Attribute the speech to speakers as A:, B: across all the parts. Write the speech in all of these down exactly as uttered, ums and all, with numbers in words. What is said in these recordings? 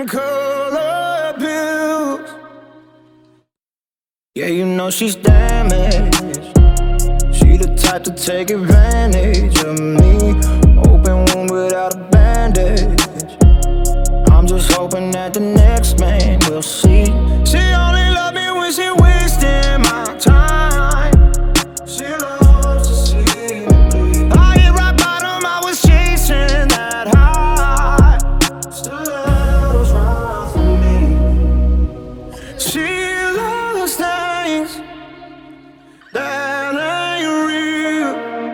A: and color pills. Yeah, you know she's damaged. She the type to take advantage of me. Open wound without a bandage. I'm just hoping that the next man will see. She only love me when she wasting my time. She loves to see me bleed. I hit rock bottom, I was chasing that high. Still that was right for me. She loves things that ain't real.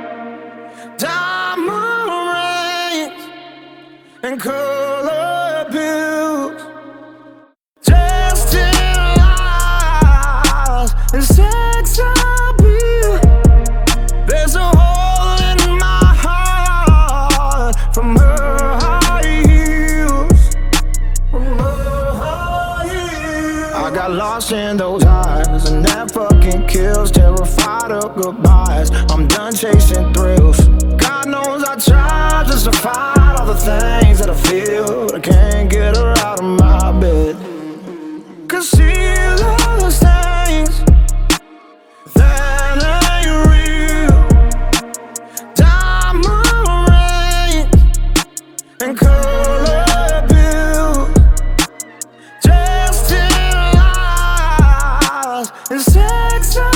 A: Diamond rings and color pills. Just in lies and sex appeal. There's a hole in my heart from her high heels. From her high heels. I got lost in those eyes, and that fucking kills. Terrified of goodbyes, I'm done chasing thrills. God knows I tried just to find all the things that I feel. I can't get her out of my bed. Cause she loves things that ain't real. Diamond rings and color pills. Just in lies and sex.